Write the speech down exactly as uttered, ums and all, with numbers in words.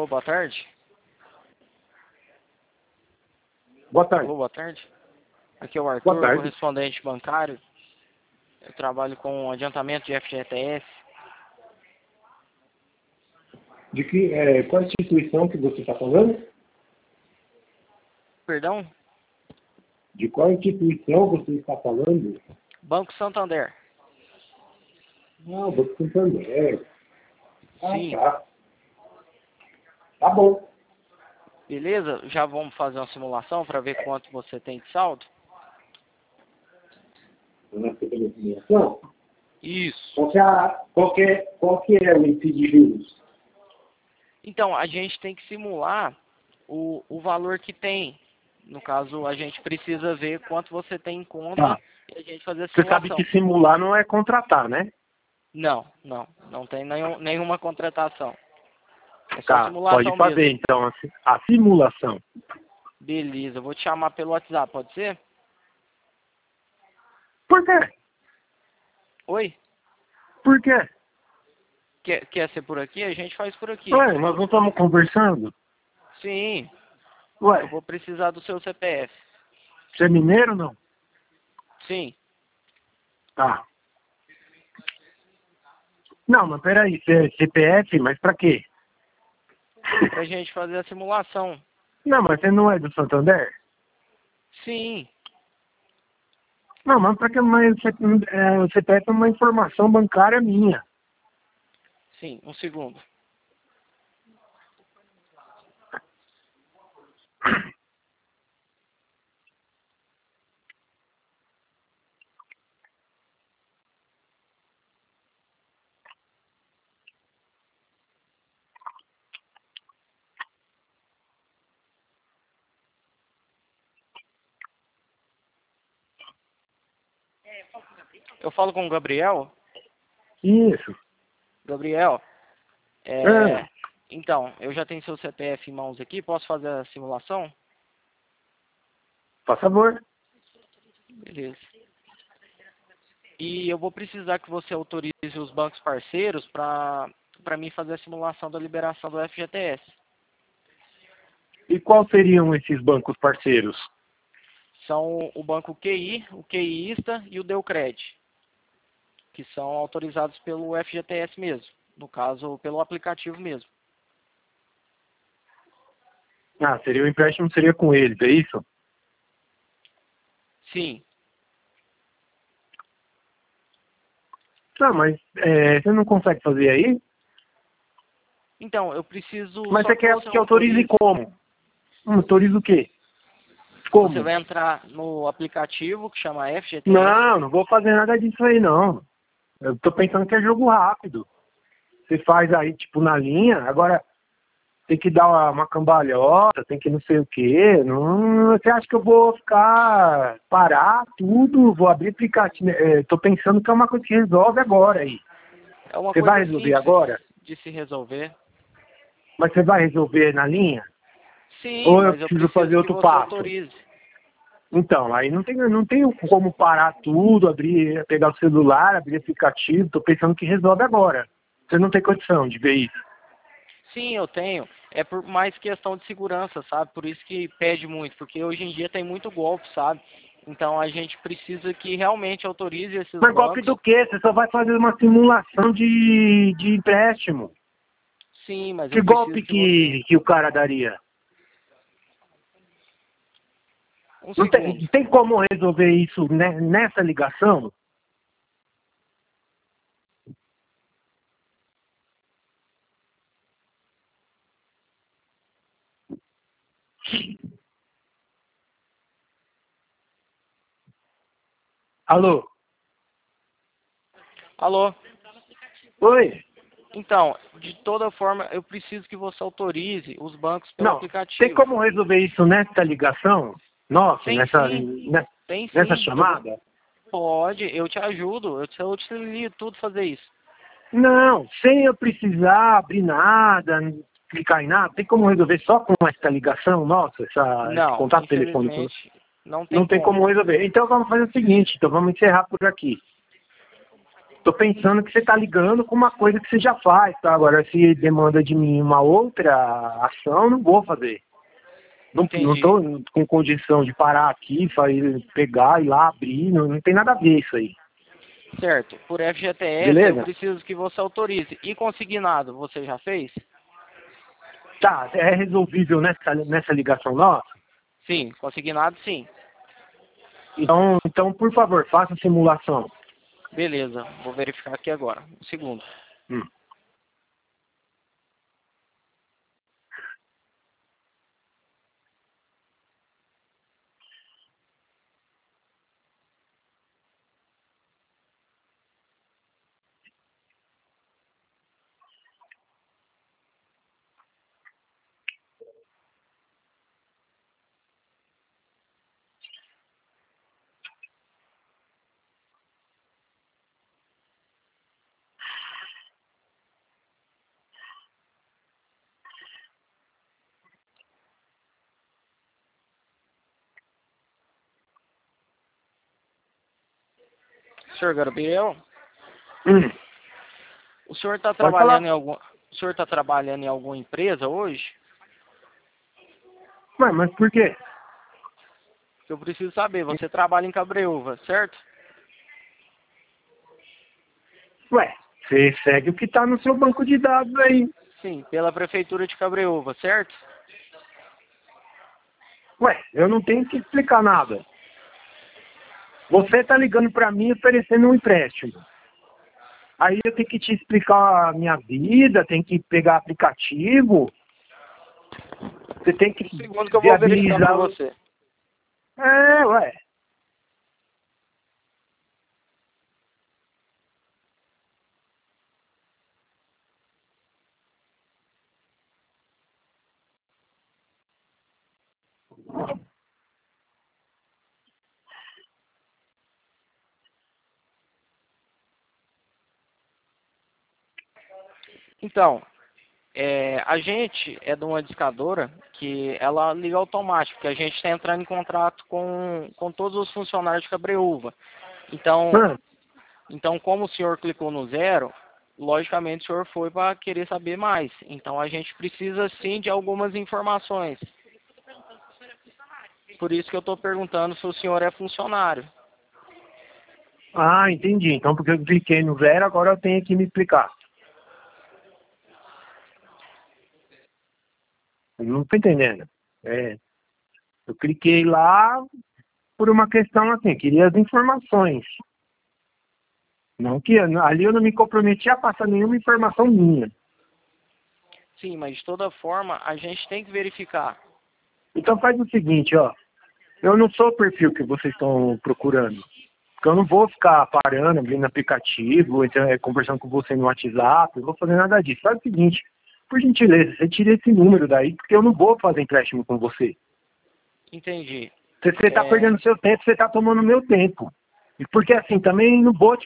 Alô, boa tarde. Boa tarde. Alô, boa tarde. Aqui é o Arthur, Boa tarde. correspondente bancário. Eu trabalho com adiantamento de F G T S. De que, é, qual instituição que você está falando? Perdão? De qual instituição você está falando? Banco Santander. Ah, Banco Santander. Ah, Sim. tá. Tá bom. Beleza? Já vamos fazer uma simulação para ver quanto você tem de saldo? Na simulação? Isso. Qual que é, a- qual que é, qual que é o índice de juros? Então, a gente tem que simular o, o valor que tem. No caso, a gente precisa ver quanto você tem em conta Tá. e a gente fazer a Você sabe simulação. que simular não é contratar, né? Não, não. Não tem nenhum, nenhuma contratação. É só Tá, simulação pode fazer mesmo. então a, si- a simulação. Beleza, eu vou te chamar pelo WhatsApp, pode ser? Por quê? Oi? Por quê? Quer, quer ser por aqui? A gente faz por aqui. Ué, nós não estamos conversando? Sim, eu Ué, vou precisar do seu C P F. você é mineiro ou não? Sim. Tá. Não, mas peraí, C- CPF, mas pra quê? Pra gente fazer a simulação. Não, mas você não é do Santander? Sim. Não, mas pra que mas, é, o C P F é uma informação bancária minha. Sim, um segundo. Eu falo com o Gabriel. Isso. Gabriel, é... É, Então, eu já tenho seu C P F em mãos aqui. Posso fazer a simulação? por favor. Beleza. E eu vou precisar que você autorize os bancos parceiros para para mim fazer a simulação da liberação do F G T S. E quais seriam esses bancos parceiros? São o banco Q I, o QIista e o Deucred, que são autorizados pelo F G T S mesmo, no caso, pelo aplicativo mesmo. Ah, seria o empréstimo seria com eles, é isso? Sim. Não, mas é, você não consegue fazer aí? Então, eu preciso Mas só você que quer você que autorize autorize. como? Hum, autorize o quê? Você Como? vai entrar no aplicativo que chama F G T S. Não, não vou fazer nada disso aí, não. Eu tô pensando que é jogo rápido. Você faz aí, tipo, na linha, agora tem que dar uma, uma cambalhota, tem que não sei o quê. Não, você acha que eu vou ficar, parar tudo, vou abrir aplicativo? É, tô pensando que é uma coisa que resolve agora aí. É uma Você vai coisa resolver simples agora? de se resolver. Mas você vai resolver na linha? Sim, Ou eu mas eu preciso preciso fazer que outro você passo? autorize. Então, aí não tem, não tem como parar tudo, abrir, pegar o celular, abrir aplicativo. Tô pensando que resolve agora. Você não tem condição de ver isso. Sim, eu tenho. É por mais questão de segurança, sabe? Por isso que pede muito, porque hoje em dia tem muito golpe, sabe? Então a gente precisa que realmente autorize esses Mas golpe bancos. do quê? Você só vai fazer uma simulação de, de empréstimo. Sim, mas Que eu preciso golpe que você... que, que o cara daria? Um Não tem, segundo. tem como resolver isso ne- nessa ligação? Alô? Alô? Oi? Então, de toda forma, eu preciso que você autorize os bancos pelo Não, tem aplicativo. como resolver isso nessa ligação? Nossa, Tem nessa, sim, ne- tem nessa sim. Eu vou... chamada? Pode, eu te ajudo. Eu te, eu te ligo tudo fazer isso. Não, sem eu precisar abrir nada, clicar em nada, tem como resolver só com essa ligação nossa, essa, esse Não, contato telefônico? infelizmente, não tem Não tem como. como resolver. Então vamos fazer o seguinte, então vamos encerrar por aqui. tô pensando que você tá ligando com uma coisa que você já faz, tá? Agora, se demanda de mim uma outra ação, não vou fazer. Não, não tô com condição de parar aqui, pegar, ir lá, abrir, não, não tem nada a ver isso aí. Certo. Por F G T S, Beleza? eu preciso que você autorize. E consignado, você já fez? Tá, é resolvível nessa, nessa ligação nossa? Sim, consignado sim. Então, então, por favor, faça a simulação. Beleza, vou verificar aqui agora. Um segundo. Hum. Senhor Gabriel, Hum. o senhor está Pode trabalhando falar. em algum, o senhor está trabalhando em alguma empresa hoje? Ué, mas por quê? Eu preciso saber, você trabalha em Cabreúva, certo? Ué, você segue o que tá no seu banco de dados aí. Sim, pela prefeitura de Cabreúva, certo? Ué, eu não tenho que explicar nada. Você tá ligando pra mim oferecendo um empréstimo. Aí eu tenho que te explicar a minha vida, tem que pegar aplicativo. Você tem que Um segundo que eu vou verificar viabilizar. para você. É, ué. Então, é, a gente é de uma discadora que ela liga automático, que a gente está entrando em contrato com, com todos os funcionários de Cabreúva. Então, Hum. então, como o senhor clicou no zero, logicamente o senhor foi para querer saber mais. Então, a gente precisa sim de algumas informações. Por isso que eu estou perguntando se o senhor é funcionário. Ah, entendi. Então, porque eu cliquei no zero, agora eu tenho que me explicar. Eu não tô entendendo. É, eu cliquei lá por uma questão assim, queria as informações. Não que ali eu não me comprometi a passar nenhuma informação minha. Sim, mas de toda forma, a gente tem que verificar. Então faz o seguinte, ó. Eu não sou o perfil que vocês estão procurando. Porque eu não vou ficar parando, abrindo aplicativo, então, é, conversando com você no WhatsApp, eu não vou fazer nada disso. Faz o seguinte, por gentileza, você tira esse número daí, porque eu não vou fazer empréstimo com você. Entendi. Você está É, perdendo seu tempo, você está tomando meu tempo. E porque assim, também não vou te